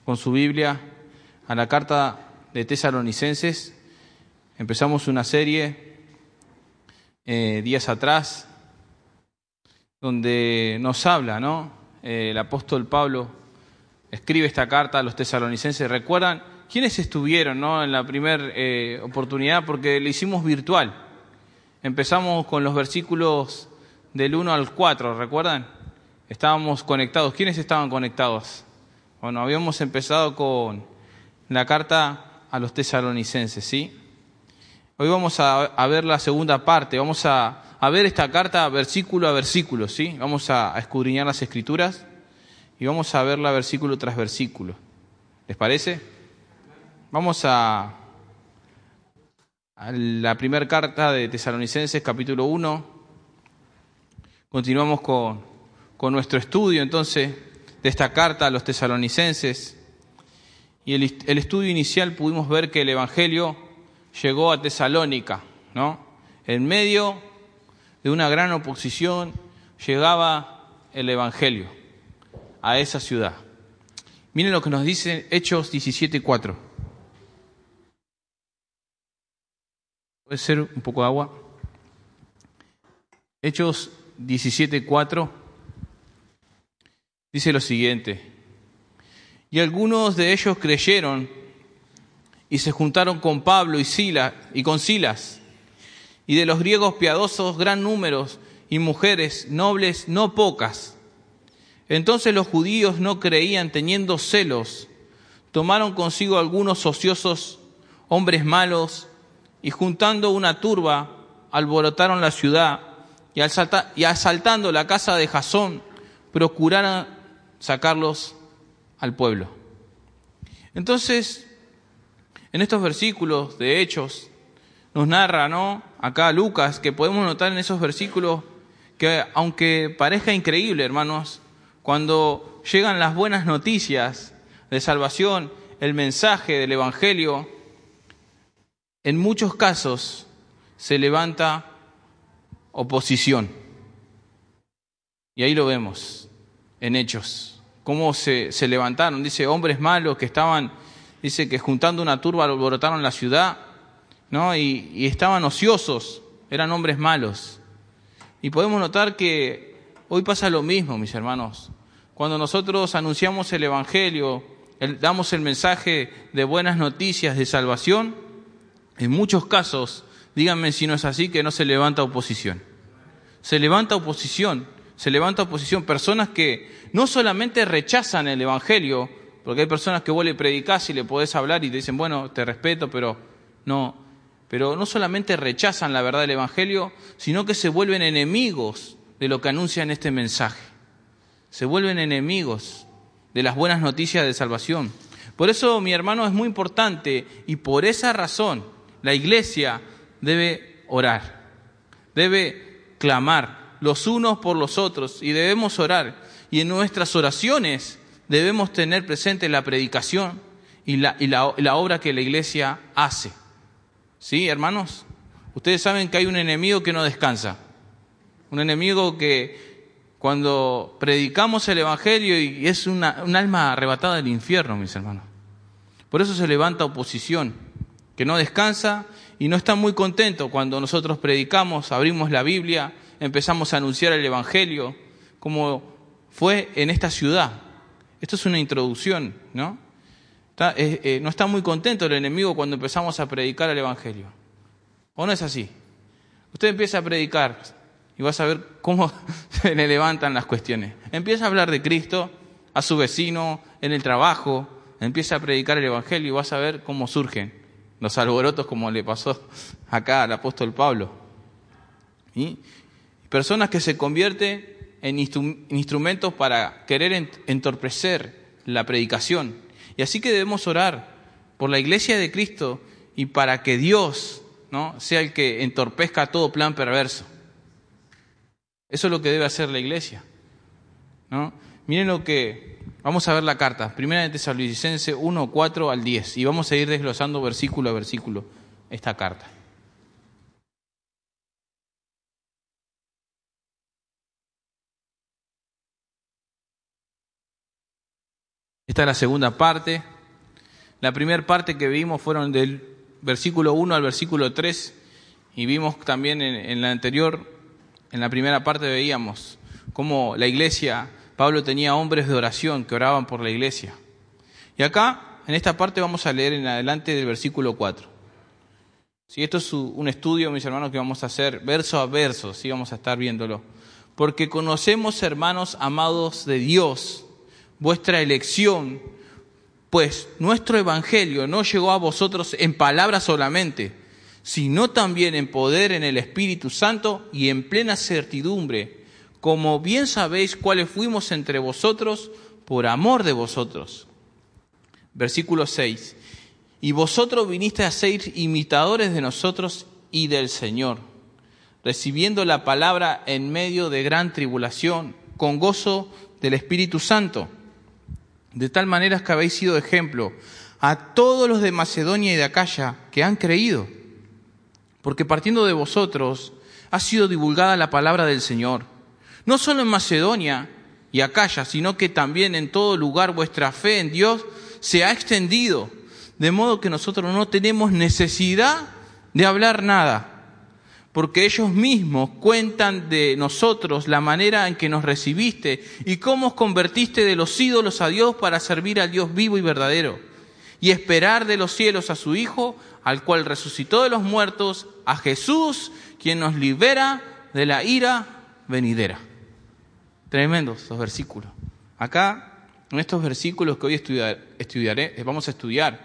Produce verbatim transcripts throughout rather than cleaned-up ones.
con su Biblia a la carta de Tesalonicenses. Empezamos una serie eh, días atrás donde nos habla, ¿no? Eh, el apóstol Pablo escribe esta carta a los tesalonicenses. ¿Recuerdan quiénes estuvieron, ¿no? en la primera eh, oportunidad? Porque lo hicimos virtual. Empezamos con los versículos del uno al cuatro, ¿recuerdan? Estábamos conectados. ¿Quiénes estaban conectados? Bueno, habíamos empezado con la carta a los tesalonicenses, ¿sí? Hoy vamos a, a ver la segunda parte. Vamos a, a ver esta carta versículo a versículo, ¿sí? Vamos a, a escudriñar las Escrituras y vamos a verla versículo tras versículo. ¿Les parece? Vamos a, a la primera carta de Tesalonicenses, capítulo uno. Continuamos con, con nuestro estudio, entonces, de esta carta a los tesalonicenses. Y el, el estudio inicial pudimos ver que el Evangelio llegó a Tesalónica, ¿no? En medio de una gran oposición llegaba el Evangelio a esa ciudad. Miren lo que nos dice Hechos diecisiete cuatro. ¿Puede ser un poco de agua? Hechos diecisiete cuatro dice lo siguiente: y algunos de ellos creyeron y se juntaron con Pablo y Silas y con Silas, y de los griegos piadosos gran número, y mujeres nobles no pocas. Entonces los judíos no creían, teniendo celos, tomaron consigo algunos ociosos hombres malos, y juntando una turba, alborotaron la ciudad, y, asalta, y asaltando la casa de Jasón, procuraron sacarlos al pueblo. Entonces, en estos versículos de Hechos, nos narra, ¿no? Acá Lucas, que podemos notar en esos versículos que, aunque parezca increíble, hermanos, cuando llegan las buenas noticias de salvación, el mensaje del Evangelio, en muchos casos se levanta oposición. Y ahí lo vemos en Hechos, cómo se, se levantaron. Dice, hombres malos que estaban, dice que juntando una turba alborotaron la ciudad, ¿no? Y, y estaban ociosos, eran hombres malos. Y podemos notar que hoy pasa lo mismo, mis hermanos. Cuando nosotros anunciamos el Evangelio, el, damos el mensaje de buenas noticias de salvación, en muchos casos, díganme si no es así, que no se levanta oposición. Se levanta oposición, se levanta oposición. Personas que no solamente rechazan el Evangelio, porque hay personas que vos le predicás y le podés hablar y te dicen, bueno, te respeto, pero no... Pero no solamente rechazan la verdad del Evangelio, sino que se vuelven enemigos de lo que anuncian este mensaje. Se vuelven enemigos de las buenas noticias de salvación. Por eso, mi hermano, es muy importante, y por esa razón la iglesia debe orar, debe clamar los unos por los otros, y debemos orar. Y en nuestras oraciones debemos tener presente la predicación y la, y la, la obra que la iglesia hace. ¿Sí, hermanos? Ustedes saben que hay un enemigo que no descansa. Un enemigo que cuando predicamos el Evangelio y es una, un alma arrebatada del infierno, mis hermanos. Por eso se levanta oposición, que no descansa y no está muy contento cuando nosotros predicamos, abrimos la Biblia, empezamos a anunciar el Evangelio, como fue en esta ciudad. Esto es una introducción, ¿no? Está, eh, eh, no está muy contento el enemigo cuando empezamos a predicar el Evangelio. ¿O no es así? Usted empieza a predicar y vas a ver cómo se le levantan las cuestiones. Empieza a hablar de Cristo a su vecino, en el trabajo, empieza a predicar el Evangelio y vas a ver cómo surgen los alborotos, como le pasó acá al apóstol Pablo. ¿Sí? Personas que se convierten en instru- instrumentos para querer entorpecer la predicación. Y así que debemos orar por la iglesia de Cristo y para que Dios, ¿no?, sea el que entorpezca todo plan perverso. Eso es lo que debe hacer la iglesia, ¿no? Miren lo que... Vamos a ver la carta, Primera de Tesalonicenses uno, cuatro al diez, y vamos a ir desglosando versículo a versículo esta carta. Esta es la segunda parte. La primera parte que vimos fueron del versículo uno al versículo tres, y vimos también en, en la anterior, en la primera parte veíamos cómo la iglesia, Pablo tenía hombres de oración que oraban por la iglesia. Y acá, en esta parte, vamos a leer en adelante del versículo cuatro. ¿Sí? Esto es un estudio, mis hermanos, que vamos a hacer verso a verso, ¿sí? Vamos a estar viéndolo. Porque conocemos, hermanos amados de Dios, vuestra elección, pues nuestro evangelio no llegó a vosotros en palabras solamente, sino también en poder en el Espíritu Santo y en plena certidumbre, como bien sabéis cuáles fuimos entre vosotros por amor de vosotros. Versículo seis. Y vosotros vinisteis a ser imitadores de nosotros y del Señor, recibiendo la palabra en medio de gran tribulación, con gozo del Espíritu Santo, de tal manera que habéis sido ejemplo a todos los de Macedonia y de Acaya que han creído, porque partiendo de vosotros ha sido divulgada la palabra del Señor, no solo en Macedonia y Acaya, sino que también en todo lugar vuestra fe en Dios se ha extendido, de modo que nosotros no tenemos necesidad de hablar nada, porque ellos mismos cuentan de nosotros la manera en que nos recibiste y cómo os convertiste de los ídolos a Dios para servir al Dios vivo y verdadero, y esperar de los cielos a su Hijo, al cual resucitó de los muertos, a Jesús, quien nos libera de la ira venidera. Tremendos estos versículos. Acá, en estos versículos que hoy estudiar, estudiaré, vamos a estudiar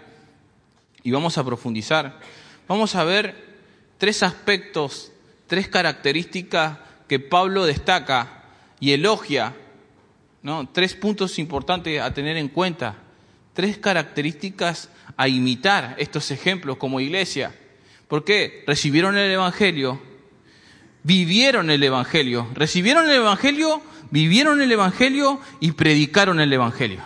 y vamos a profundizar, vamos a ver tres aspectos, tres características que Pablo destaca y elogia, ¿no? Tres puntos importantes a tener en cuenta, tres características a imitar estos ejemplos como iglesia. ¿Por qué? Recibieron el Evangelio, vivieron el Evangelio, recibieron el Evangelio, vivieron el Evangelio y predicaron el Evangelio.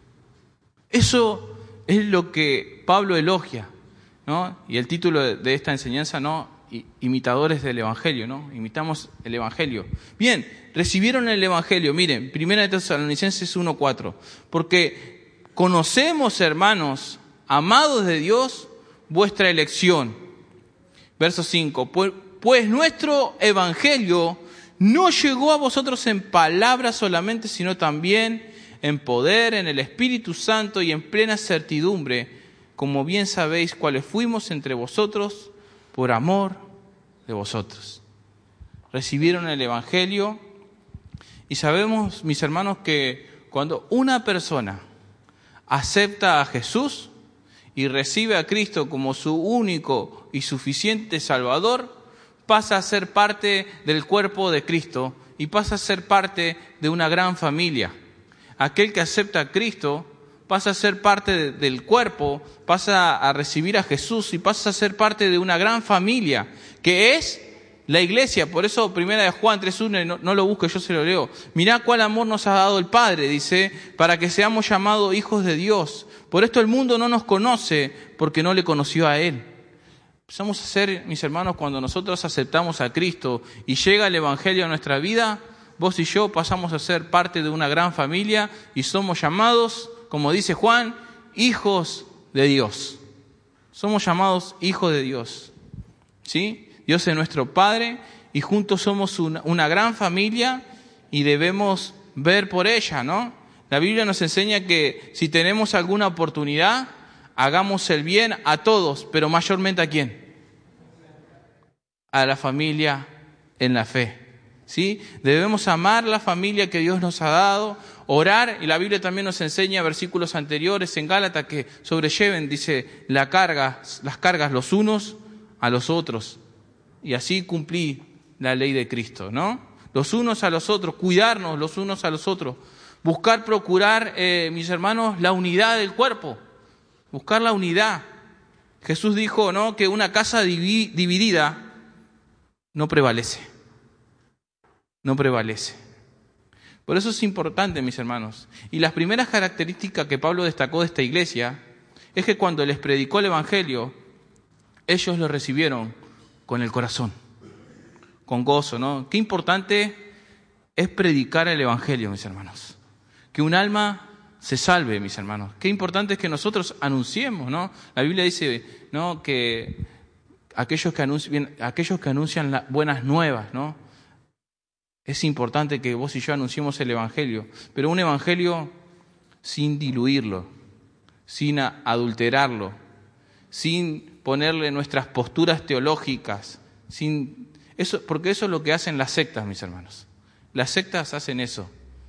Eso es lo que Pablo elogia, ¿no? Y el título de esta enseñanza, ¿no? Imitadores del Evangelio, ¿no? Imitamos el Evangelio. Bien, recibieron el Evangelio. Miren, Primera de Tesalonicenses uno cuatro. Porque conocemos, hermanos, amados de Dios, vuestra elección. Verso cinco. Pues, pues nuestro Evangelio no llegó a vosotros en palabras solamente, sino también en poder, en el Espíritu Santo y en plena certidumbre, como bien sabéis cuáles fuimos entre vosotros por amor de vosotros. Recibieron el Evangelio y sabemos, mis hermanos, que cuando una persona acepta a Jesús y recibe a Cristo como su único y suficiente Salvador, pasa a ser parte del cuerpo de Cristo y pasa a ser parte de una gran familia. Aquel que acepta a Cristo pasa a ser parte de, del cuerpo, pasa a recibir a Jesús y pasa a ser parte de una gran familia, que es la iglesia. Por eso, primera de Juan tres uno, no, no lo busque, yo se lo leo. Mirá cuál amor nos ha dado el Padre, dice, para que seamos llamados hijos de Dios. Por esto el mundo no nos conoce, porque no le conoció a Él. Empezamos a ser, mis hermanos, cuando nosotros aceptamos a Cristo y llega el Evangelio a nuestra vida, vos y yo pasamos a ser parte de una gran familia y somos llamados, como dice Juan, hijos de Dios. Somos llamados hijos de Dios. ¿Sí? Dios es nuestro Padre y juntos somos una, una gran familia y debemos ver por ella, ¿no? La Biblia nos enseña que si tenemos alguna oportunidad, hagamos el bien a todos, pero mayormente ¿a quién? A la familia en la fe. ¿Sí? Debemos amar la familia que Dios nos ha dado, orar, y la Biblia también nos enseña versículos anteriores en Gálatas que sobrelleven, dice, la carga, las cargas los unos a los otros, y así cumplí la ley de Cristo, ¿no? Los unos a los otros, cuidarnos los unos a los otros, buscar, procurar, eh, mis hermanos, la unidad del cuerpo, buscar la unidad. Jesús dijo, ¿no?, que una casa divi- dividida no prevalece. No prevalece. Por eso es importante, mis hermanos. Y las primeras características que Pablo destacó de esta iglesia es que cuando les predicó el Evangelio, ellos lo recibieron con el corazón, con gozo, ¿no? Qué importante es predicar el Evangelio, mis hermanos. Que un alma se salve, mis hermanos. Qué importante es que nosotros anunciemos, ¿no? La Biblia dice, ¿no?, que aquellos que anuncian, aquellos que anuncian las buenas nuevas, ¿no? Es importante que vos y yo anunciemos el Evangelio, pero un Evangelio sin diluirlo, sin adulterarlo, sin ponerle nuestras posturas teológicas, sin eso, porque eso es lo que hacen las sectas, mis hermanos. Las sectas hacen eso,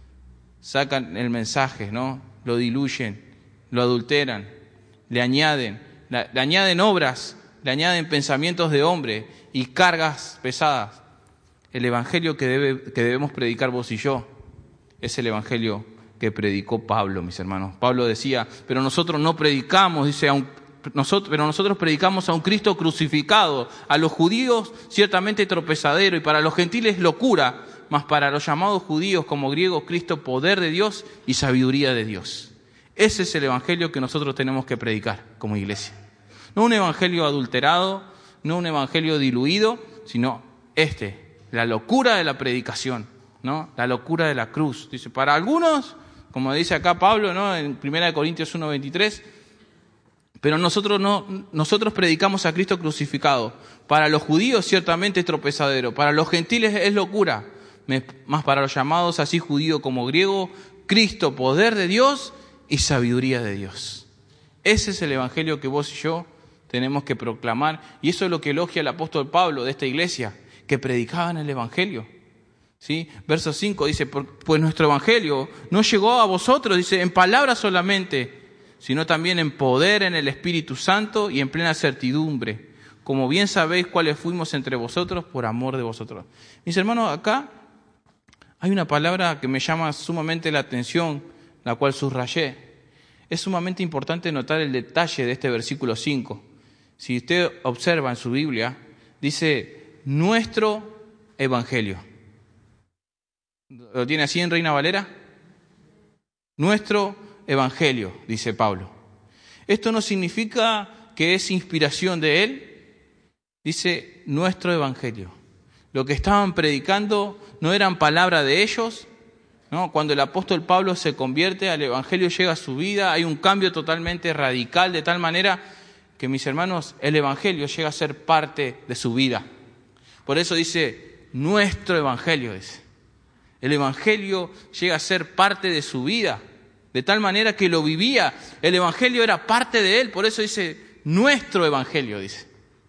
sacan el mensaje, ¿no? Lo diluyen, lo adulteran, le añaden, le, le añaden obras, le añaden pensamientos de hombre y cargas pesadas. El evangelio que, debe, que debemos predicar vos y yo es el evangelio que predicó Pablo, mis hermanos. Pablo decía, pero nosotros no predicamos, dice, a un, nosotros, pero nosotros predicamos a un Cristo crucificado, a los judíos ciertamente tropezadero y para los gentiles locura, mas para los llamados judíos como griegos, Cristo poder de Dios y sabiduría de Dios. Ese es el evangelio que nosotros tenemos que predicar como iglesia. No un evangelio adulterado, no un evangelio diluido, sino este, la locura de la predicación, ¿no? La locura de la cruz. Dice, para algunos, como dice acá Pablo, ¿no?, en primera de Corintios uno veintitrés, pero nosotros no, nosotros predicamos a Cristo crucificado. Para los judíos ciertamente es tropezadero, para los gentiles es locura, más para los llamados así judío como griego, Cristo poder de Dios y sabiduría de Dios. Ese es el evangelio que vos y yo tenemos que proclamar, y eso es lo que elogia el apóstol Pablo de esta iglesia, que predicaban el evangelio. ¿Sí? Verso cinco dice, pues nuestro evangelio no llegó a vosotros, dice, en palabras solamente, sino también en poder, en el Espíritu Santo y en plena certidumbre, como bien sabéis cuáles fuimos entre vosotros por amor de vosotros. Mis hermanos, acá hay una palabra que me llama sumamente la atención, la cual subrayé. Es sumamente importante notar el detalle de este versículo cinco. Si usted observa en su Biblia, dice, nuestro evangelio. ¿Lo tiene así en Reina Valera? Nuestro evangelio, dice Pablo. Esto no significa que es inspiración de él. Dice nuestro evangelio. Lo que estaban predicando no eran palabras de ellos, ¿no? Cuando el apóstol Pablo se convierte, al evangelio llega a su vida, hay un cambio totalmente radical, de tal manera que, mis hermanos, el evangelio llega a ser parte de su vida. Por eso dice, nuestro evangelio, dice. El evangelio llega a ser parte de su vida, de tal manera que lo vivía. El evangelio era parte de él, por eso dice, nuestro evangelio, dice.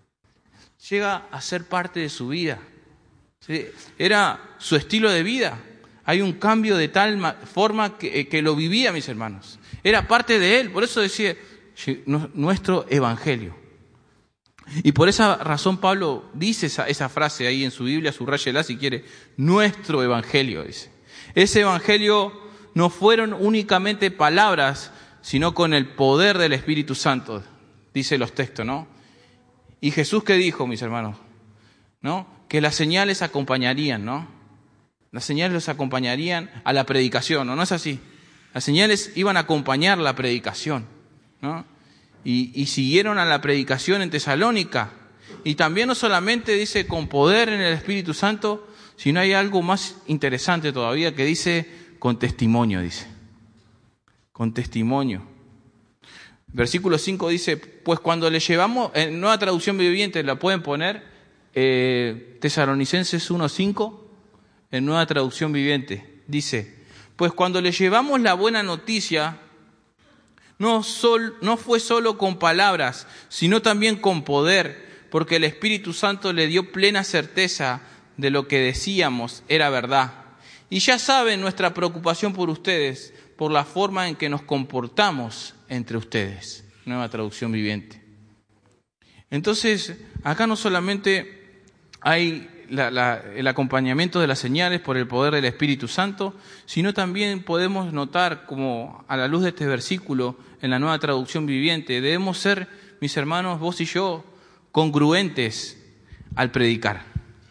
Llega a ser parte de su vida. ¿Sí? Era su estilo de vida. Hay un cambio de tal forma que, que lo vivía, mis hermanos. Era parte de él, por eso decía, nuestro evangelio. Y por esa razón Pablo dice esa, esa frase ahí en su Biblia, subráyela si quiere, nuestro evangelio, dice. Ese evangelio no fueron únicamente palabras, sino con el poder del Espíritu Santo, dice los textos, ¿no? Y Jesús, ¿qué dijo, mis hermanos? ¿No? Que las señales acompañarían, ¿no? Las señales los acompañarían a la predicación, ¿no? ¿No es así? Las señales iban a acompañar la predicación, ¿no? Y, y siguieron a la predicación en Tesalónica. Y también no solamente dice con poder en el Espíritu Santo, sino hay algo más interesante todavía que dice con testimonio, dice. Con testimonio. Versículo cinco dice, pues cuando le llevamos, en nueva traducción viviente la pueden poner, eh, Tesalonicenses uno cinco, en nueva traducción viviente, dice, pues cuando le llevamos la buena noticia, No, sol, no fue solo con palabras, sino también con poder, porque el Espíritu Santo le dio plena certeza de lo que decíamos era verdad. Y ya saben nuestra preocupación por ustedes, por la forma en que nos comportamos entre ustedes. Nueva traducción viviente. Entonces, acá no solamente hay la, la, el acompañamiento de las señales por el poder del Espíritu Santo, sino también podemos notar, como a la luz de este versículo, en la nueva traducción viviente, debemos ser, mis hermanos, vos y yo, congruentes al predicar.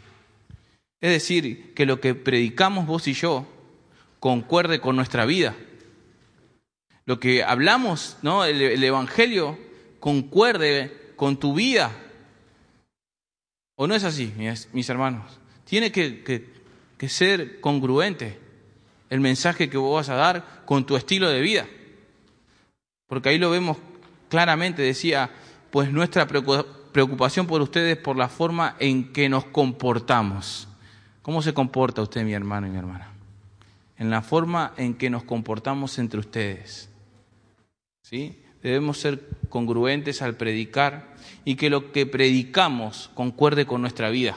Es decir, que lo que predicamos vos y yo concuerde con nuestra vida. Lo que hablamos, ¿no? El, el Evangelio concuerde con tu vida. ¿O no es así, mis, mis hermanos? Tiene que, que, que ser congruente el mensaje que vos vas a dar con tu estilo de vida. Porque ahí lo vemos claramente, decía, pues nuestra preocupación por ustedes por la forma en que nos comportamos. ¿Cómo se comporta usted, mi hermano y mi hermana? En la forma en que nos comportamos entre ustedes. ¿Sí? Debemos ser congruentes al predicar y que lo que predicamos concuerde con nuestra vida.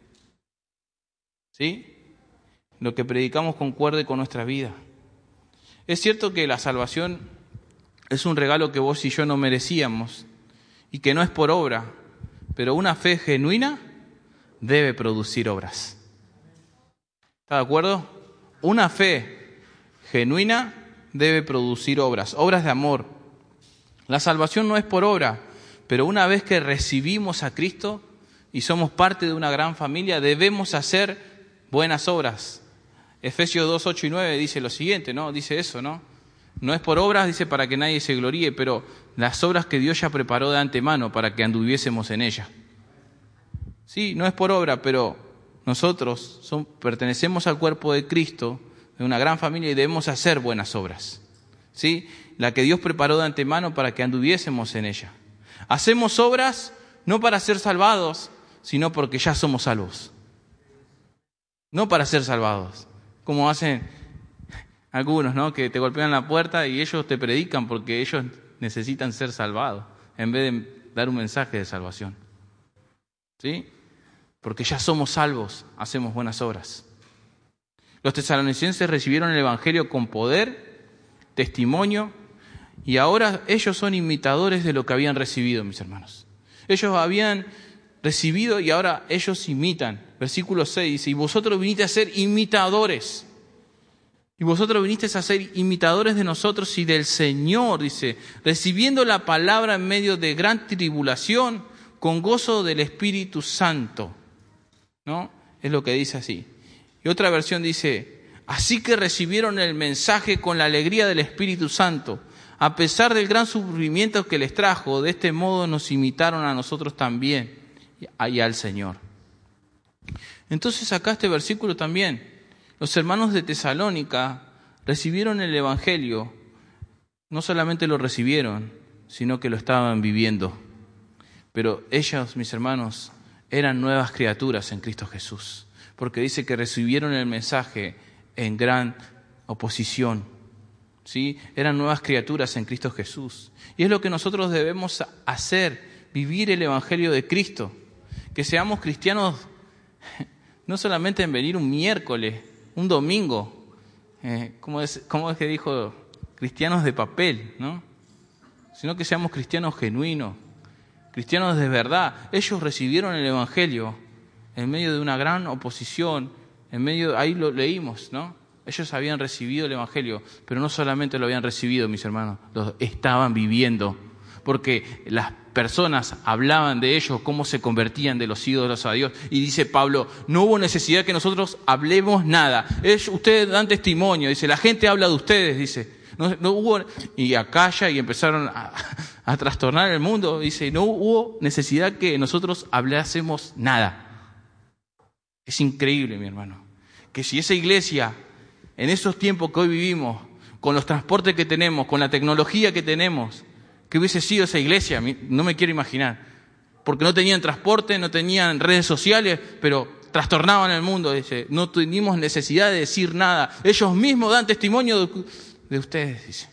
¿Sí? Lo que predicamos concuerde con nuestra vida. Es cierto que la salvación es un regalo que vos y yo no merecíamos y que no es por obra, pero una fe genuina debe producir obras. ¿Está de acuerdo? Una fe genuina debe producir obras, obras de amor. La salvación no es por obra, pero una vez que recibimos a Cristo y somos parte de una gran familia, debemos hacer buenas obras. Efesios dos, ocho y nueve dice lo siguiente, ¿no? Dice eso, ¿no? No es por obras, dice, para que nadie se gloríe, pero las obras que Dios ya preparó de antemano para que anduviésemos en ellas. Sí, no es por obra, pero nosotros son, pertenecemos al cuerpo de Cristo, de una gran familia, y debemos hacer buenas obras. ¿Sí? La que Dios preparó de antemano para que anduviésemos en ella. Hacemos obras no para ser salvados, sino porque ya somos salvos. No para ser salvados, como hacen algunos, ¿no? Que te golpean la puerta y ellos te predican porque ellos necesitan ser salvados, en vez de dar un mensaje de salvación. ¿Sí? Porque ya somos salvos, hacemos buenas obras. Los tesalonicenses recibieron el Evangelio con poder, testimonio, y ahora ellos son imitadores de lo que habían recibido, mis hermanos. Ellos habían recibido y ahora ellos imitan. Versículo seis dice, y vosotros viniste a ser imitadores. Y vosotros viniste a ser imitadores de nosotros y del Señor, dice, recibiendo la palabra en medio de gran tribulación, con gozo del Espíritu Santo. ¿No? Es lo que dice así. Y otra versión dice, así que recibieron el mensaje con la alegría del Espíritu Santo, a pesar del gran sufrimiento que les trajo, de este modo nos imitaron a nosotros también y al Señor. Entonces acá este versículo también, los hermanos de Tesalónica recibieron el Evangelio, no solamente lo recibieron, sino que lo estaban viviendo. Pero ellos, mis hermanos, eran nuevas criaturas en Cristo Jesús, porque dice que recibieron el mensaje en gran oposición. ¿Sí? Eran nuevas criaturas en Cristo Jesús. Y es lo que nosotros debemos hacer, vivir el Evangelio de Cristo. Que seamos cristianos no solamente en venir un miércoles, un domingo, eh, ¿cómo es, cómo es que dijo? Cristianos de papel, ¿no? Sino que seamos cristianos genuinos, cristianos de verdad. Ellos recibieron el Evangelio en medio de una gran oposición, en medio, ahí lo leímos, ¿no? Ellos habían recibido el Evangelio, pero no solamente lo habían recibido, mis hermanos, lo estaban viviendo, porque las personas hablaban de ellos, cómo se convertían de los ídolos a Dios. Y dice Pablo, no hubo necesidad que nosotros hablemos nada. Ellos, ustedes dan testimonio, dice, la gente habla de ustedes, dice. No, no hubo, y acalla y empezaron a, a trastornar el mundo, dice, no hubo necesidad que nosotros hablásemos nada. Es increíble, mi hermano, que si esa iglesia, en esos tiempos que hoy vivimos, con los transportes que tenemos, con la tecnología que tenemos, que hubiese sido esa iglesia, no me quiero imaginar, porque no tenían transporte, no tenían redes sociales, pero trastornaban el mundo, dice, no tuvimos necesidad de decir nada, ellos mismos dan testimonio de, de ustedes, dice.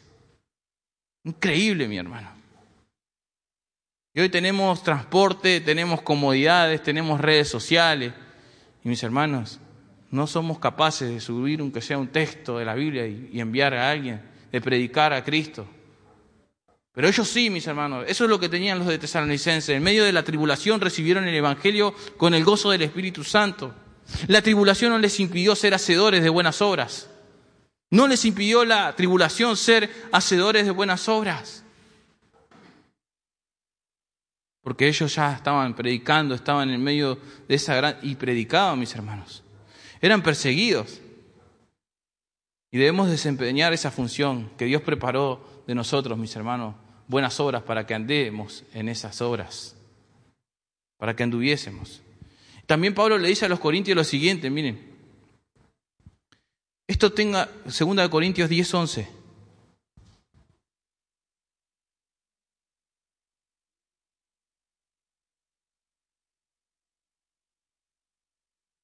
Increíble, mi hermano. Y hoy tenemos transporte, tenemos comodidades, tenemos redes sociales, y mis hermanos, no somos capaces de subir aunque sea un texto de la Biblia y, y enviar a alguien, de predicar a Cristo. Pero ellos sí, mis hermanos, eso es lo que tenían los de Tesalonicenses. En medio de la tribulación recibieron el Evangelio con el gozo del Espíritu Santo. La tribulación no les impidió ser hacedores de buenas obras. No les impidió la tribulación ser hacedores de buenas obras. Porque ellos ya estaban predicando, estaban en medio de esa gran... y predicaban, mis hermanos. Eran perseguidos. Y debemos desempeñar esa función que Dios preparó de nosotros, mis hermanos, buenas obras para que andemos en esas obras, para que anduviésemos. También Pablo le dice a los corintios lo siguiente, miren, esto tenga, segunda de Corintios diez, once.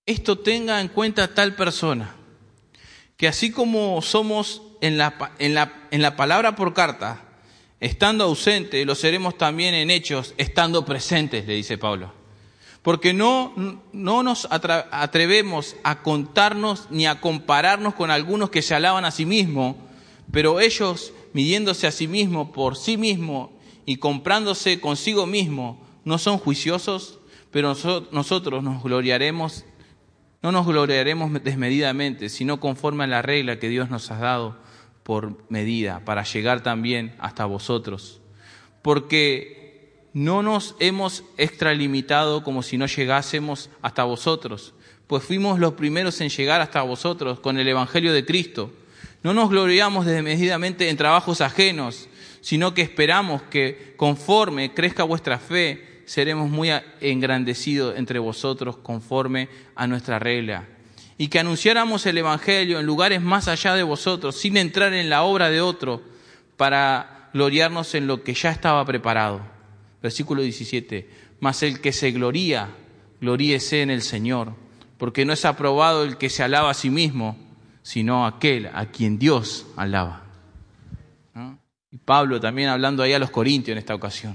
esto tenga en cuenta tal persona, que así como somos en la, en la, en la palabra por carta, estando ausentes, lo seremos también en hechos, estando presentes, le dice Pablo. Porque no, no nos atrevemos a contarnos ni a compararnos con algunos que se alaban a sí mismos, pero ellos, midiéndose a sí mismos por sí mismos y comprándose consigo mismo, no son juiciosos, pero nosotros nos gloriaremos, no nos gloriaremos desmedidamente, sino conforme a la regla que Dios nos ha dado por medida, para llegar también hasta vosotros. Porque no nos hemos extralimitado como si no llegásemos hasta vosotros, pues fuimos los primeros en llegar hasta vosotros con el Evangelio de Cristo. No nos gloriamos desmedidamente en trabajos ajenos, sino que esperamos que conforme crezca vuestra fe, seremos muy engrandecidos entre vosotros conforme a nuestra regla. Y que anunciáramos el Evangelio en lugares más allá de vosotros, sin entrar en la obra de otro, para gloriarnos en lo que ya estaba preparado. Versículo diecisiete. Mas el que se gloría, gloríese en el Señor, porque no es aprobado el que se alaba a sí mismo, sino aquel a quien Dios alaba. ¿No? Y Pablo también hablando ahí a los corintios en esta ocasión.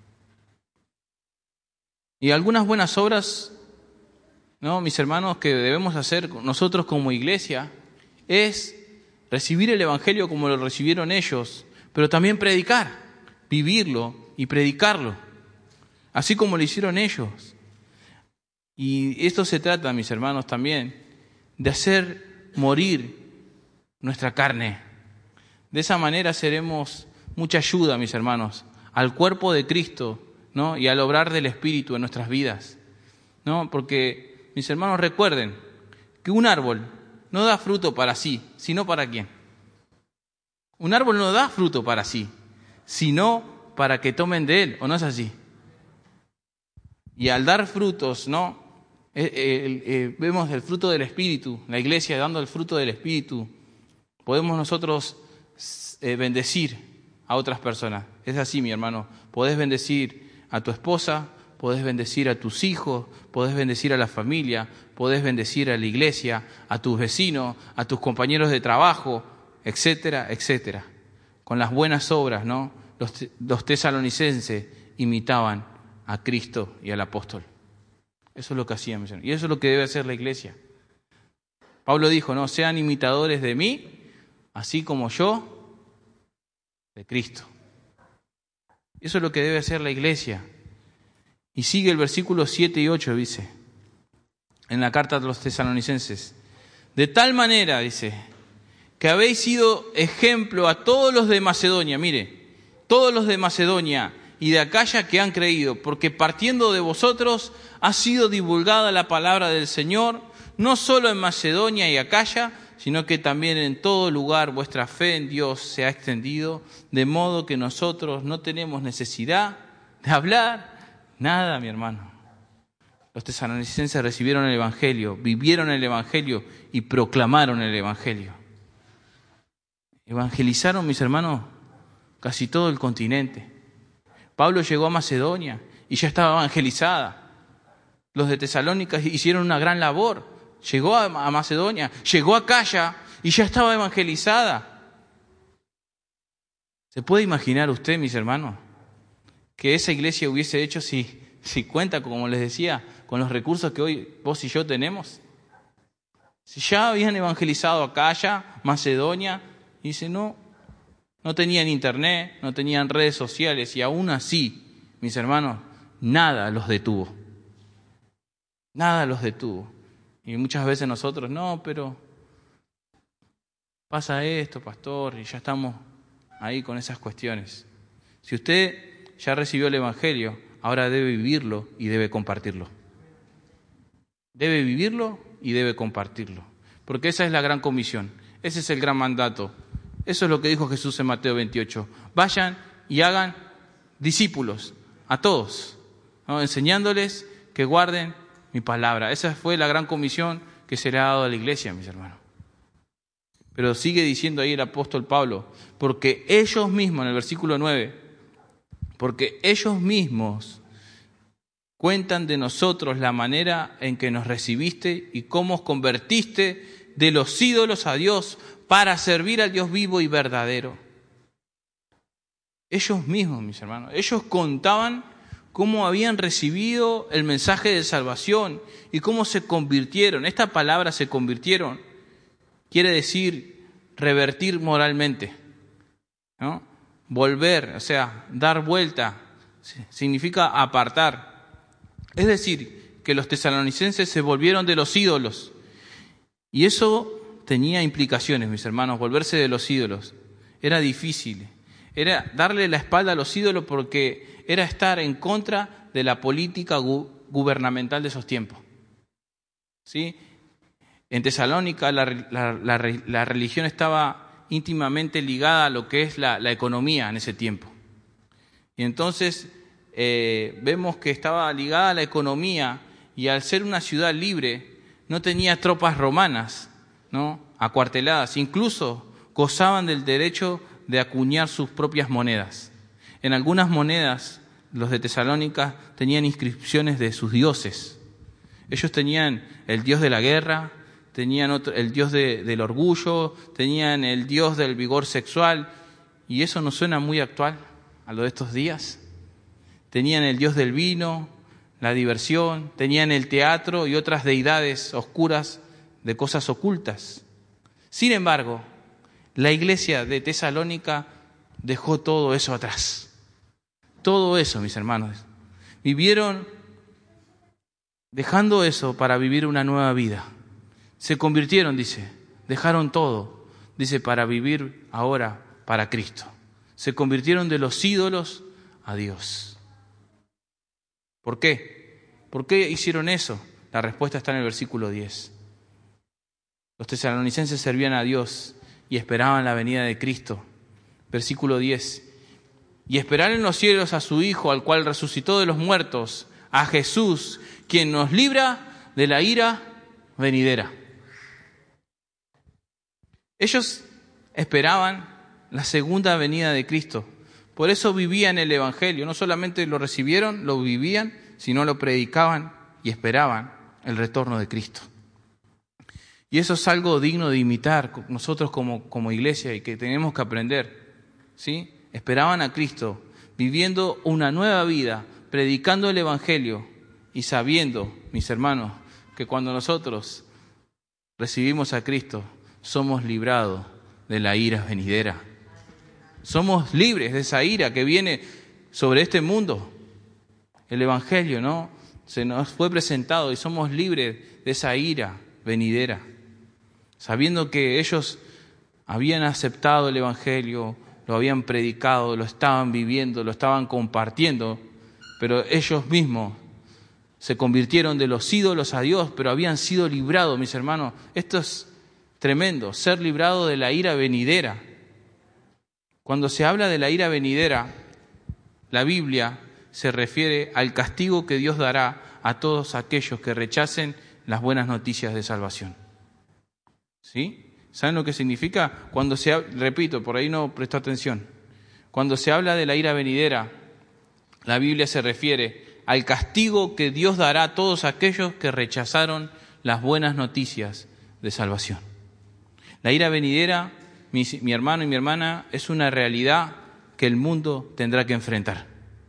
Y algunas buenas obras, ¿no, mis hermanos, que debemos hacer nosotros como iglesia, es recibir el Evangelio como lo recibieron ellos, pero también predicar, vivirlo y predicarlo, así como lo hicieron ellos. Y esto se trata, mis hermanos, también, de hacer morir nuestra carne. De esa manera seremos mucha ayuda, mis hermanos, al cuerpo de Cristo, ¿no? Y al obrar del Espíritu en nuestras vidas, ¿no? Porque, mis hermanos, recuerden que un árbol no da fruto para sí, sino para quién. Un árbol no da fruto para sí, sino para que tomen de él, ¿o no es así? Y al dar frutos, ¿no? Eh, eh, eh, vemos el fruto del Espíritu, la iglesia dando el fruto del Espíritu, podemos nosotros eh, bendecir a otras personas. Es así, mi hermano, podés bendecir a tu esposa, podés bendecir a tus hijos, podés bendecir a la familia, podés bendecir a la iglesia, a tus vecinos, a tus compañeros de trabajo, etcétera, etcétera. Con las buenas obras, ¿no? Los, los tesalonicenses imitaban a Cristo y al apóstol. Eso es lo que hacían, mis hermanos. Y eso es lo que debe hacer la iglesia. Pablo dijo, no, sean imitadores de mí, así como yo de Cristo. Eso es lo que debe hacer la iglesia. Y sigue el versículo siete y ocho, dice, en la carta de los tesalonicenses. De tal manera, dice, que habéis sido ejemplo a todos los de Macedonia, mire, todos los de Macedonia y de Acaya que han creído, porque partiendo de vosotros ha sido divulgada la palabra del Señor, no solo en Macedonia y Acaya, sino que también en todo lugar vuestra fe en Dios se ha extendido, de modo que nosotros no tenemos necesidad de hablar nada, mi hermano. Los tesalonicenses recibieron el Evangelio, vivieron el Evangelio y proclamaron el Evangelio. Evangelizaron, mis hermanos, casi todo el continente. Pablo llegó a Macedonia y ya estaba evangelizada. Los de Tesalónica hicieron una gran labor. Llegó a Macedonia, llegó a Acaya y ya estaba evangelizada. ¿Se puede imaginar usted, mis hermanos, que esa iglesia hubiese hecho si, si cuenta, como les decía, con los recursos que hoy vos y yo tenemos? Si ya habían evangelizado Acaya, Macedonia, y dice, no, no tenían internet, no tenían redes sociales, y aún así, mis hermanos, nada los detuvo. Nada los detuvo. Y muchas veces nosotros, no, pero pasa esto, pastor, y ya estamos ahí con esas cuestiones. Si usted ya recibió el Evangelio, ahora debe vivirlo y debe compartirlo. Debe vivirlo y debe compartirlo. Porque esa es la gran comisión, ese es el gran mandato. Eso es lo que dijo Jesús en Mateo veintiocho. Vayan y hagan discípulos a todos, ¿no? Enseñándoles que guarden mi palabra. Esa fue la gran comisión que se le ha dado a la iglesia, mis hermanos. Pero sigue diciendo ahí el apóstol Pablo, porque ellos mismos, en el versículo nueve, porque ellos mismos cuentan de nosotros la manera en que nos recibiste y cómo os convertiste de los ídolos a Dios para servir al Dios vivo y verdadero. Ellos mismos, mis hermanos, ellos contaban cómo habían recibido el mensaje de salvación y cómo se convirtieron. Esta palabra se convirtieron quiere decir revertir moralmente, ¿no? Volver, o sea, dar vuelta, significa apartar. Es decir, que los tesalonicenses se volvieron de los ídolos. Y eso tenía implicaciones, mis hermanos, volverse de los ídolos. Era difícil. Era darle la espalda a los ídolos porque era estar en contra de la política gu- gubernamental de esos tiempos. ¿Sí? En Tesalónica la, la, la, la religión estaba íntimamente ligada a lo que es la, la economía en ese tiempo. Y entonces eh, vemos que estaba ligada a la economía y al ser una ciudad libre no tenía tropas romanas, ¿no?, acuarteladas. Incluso gozaban del derecho de acuñar sus propias monedas. En algunas monedas, los de Tesalónica tenían inscripciones de sus dioses. Ellos tenían el dios de la guerra, tenían otro, el dios de, del orgullo, tenían el dios del vigor sexual, y eso nos suena muy actual a lo de estos días. Tenían el dios del vino, la diversión, tenían el teatro y otras deidades oscuras de cosas ocultas. Sin embargo, la iglesia de Tesalónica dejó todo eso atrás. Todo eso, mis hermanos. Vivieron dejando eso para vivir una nueva vida. Se convirtieron, dice, dejaron todo, dice, para vivir ahora para Cristo. Se convirtieron de los ídolos a Dios. ¿Por qué? ¿Por qué hicieron eso? La respuesta está en el versículo diez. Los tesalonicenses servían a Dios y esperaban la venida de Cristo. Versículo diez. Y esperar en los cielos a su Hijo, al cual resucitó de los muertos, a Jesús, quien nos libra de la ira venidera. Ellos esperaban la segunda venida de Cristo. Por eso vivían el Evangelio. No solamente lo recibieron, lo vivían, sino lo predicaban y esperaban el retorno de Cristo. Y eso es algo digno de imitar nosotros como, como iglesia y que tenemos que aprender, ¿sí? Esperaban a Cristo, viviendo una nueva vida, predicando el Evangelio y sabiendo, mis hermanos, que cuando nosotros recibimos a Cristo, somos librados de la ira venidera. Somos libres de esa ira que viene sobre este mundo. El Evangelio, ¿no?, se nos fue presentado y somos libres de esa ira venidera. Sabiendo que ellos habían aceptado el Evangelio, lo habían predicado, lo estaban viviendo, lo estaban compartiendo, pero ellos mismos se convirtieron de los ídolos a Dios, pero habían sido librados, mis hermanos. Esto es tremendo, ser librado de la ira venidera. Cuando se habla de la ira venidera, la Biblia se refiere al castigo que Dios dará a todos aquellos que rechacen las buenas noticias de salvación. ¿Sí? ¿Saben lo que significa? Cuando se repito, por ahí no prestó atención. Cuando se habla de la ira venidera, la Biblia se refiere al castigo que Dios dará a todos aquellos que rechazaron las buenas noticias de salvación. La ira venidera, mi, mi hermano y mi hermana, es una realidad que el mundo tendrá que enfrentar.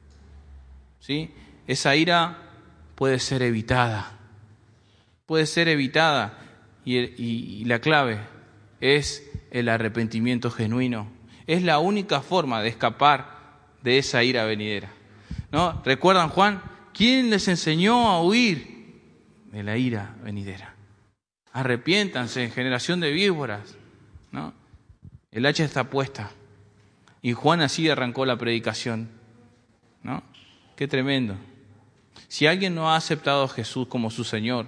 ¿Sí? Esa ira puede ser evitada. Puede ser evitada. Y, y, y la clave es el arrepentimiento genuino. Es la única forma de escapar de esa ira venidera, ¿no? ¿Recuerdan, Juan? ¿Quién les enseñó a huir de la ira venidera? Arrepiéntanse, generación de víboras, ¿no? El hacha está puesta. Y Juan así arrancó la predicación, ¿no? Qué tremendo. Si alguien no ha aceptado a Jesús como su Señor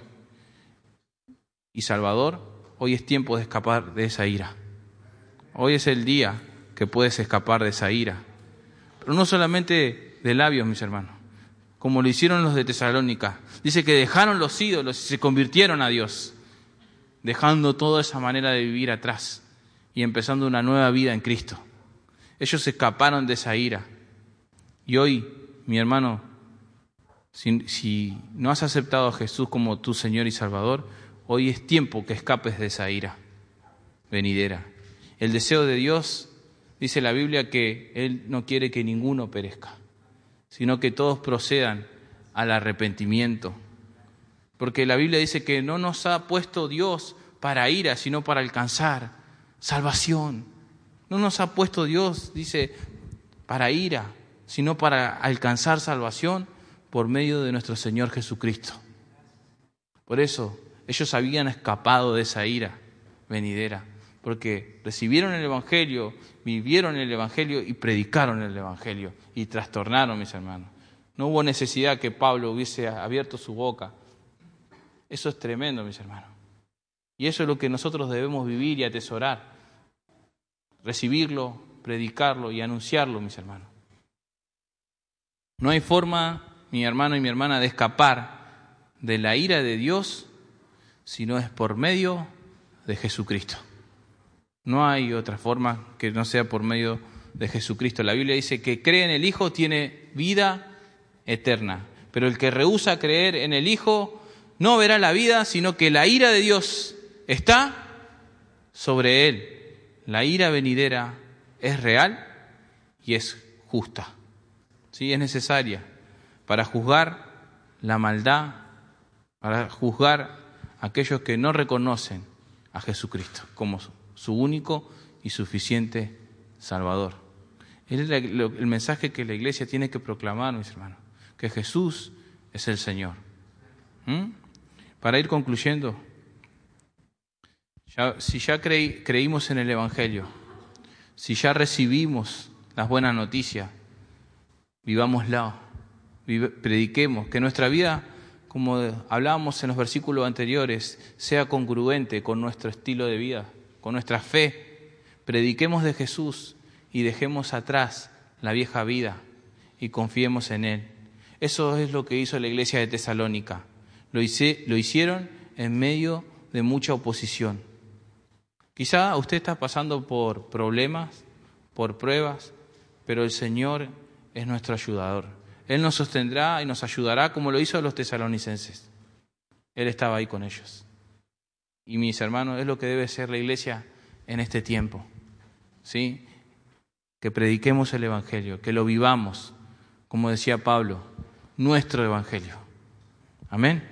y Salvador, hoy es tiempo de escapar de esa ira. Hoy es el día que puedes escapar de esa ira. Pero no solamente de labios, mis hermanos, como lo hicieron los de Tesalónica. Dice que dejaron los ídolos y se convirtieron a Dios, dejando toda esa manera de vivir atrás y empezando una nueva vida en Cristo. Ellos escaparon de esa ira. Y hoy, mi hermano, Si, si no has aceptado a Jesús como tu Señor y Salvador, hoy es tiempo que escapes de esa ira venidera. El deseo de Dios, dice la Biblia, que Él no quiere que ninguno perezca, sino que todos procedan al arrepentimiento. Porque la Biblia dice que no nos ha puesto Dios para ira, sino para alcanzar salvación. No nos ha puesto Dios, dice, para ira, sino para alcanzar salvación por medio de nuestro Señor Jesucristo. Por eso ellos habían escapado de esa ira venidera, porque recibieron el Evangelio, vivieron el Evangelio y predicaron el Evangelio y trastornaron, mis hermanos. No hubo necesidad que Pablo hubiese abierto su boca. Eso es tremendo, mis hermanos. Y eso es lo que nosotros debemos vivir y atesorar. Recibirlo, predicarlo y anunciarlo, mis hermanos. No hay forma, mi hermano y mi hermana, de escapar de la ira de Dios si no es por medio de Jesucristo. No hay otra forma que no sea por medio de Jesucristo. La Biblia dice que cree en el Hijo tiene vida eterna, pero el que rehúsa creer en el Hijo no verá la vida, sino que la ira de Dios está sobre él. La ira venidera es real y es justa. Sí, es necesaria para juzgar la maldad, para juzgar a aquellos que no reconocen a Jesucristo como su único y suficiente Salvador. Es el mensaje que la iglesia tiene que proclamar, mis hermanos, que Jesús es el Señor. ¿Mm? Para ir concluyendo, ya, si ya creí, creímos en el Evangelio, si ya recibimos las buenas noticias, vivámosla, vive, prediquemos, que nuestra vida, como hablábamos en los versículos anteriores, sea congruente con nuestro estilo de vida, con nuestra fe. Prediquemos de Jesús y dejemos atrás la vieja vida y confiemos en Él. Eso es lo que hizo la iglesia de Tesalónica. Lo, hice, lo hicieron en medio de mucha oposición. Quizá usted está pasando por problemas, por pruebas, pero el Señor es nuestro ayudador. Él nos sostendrá y nos ayudará como lo hizo a los tesalonicenses. Él estaba ahí con ellos. Y mis hermanos, es lo que debe ser la iglesia en este tiempo. ¿Sí? Que prediquemos el Evangelio, que lo vivamos, como decía Pablo, nuestro Evangelio. Amén.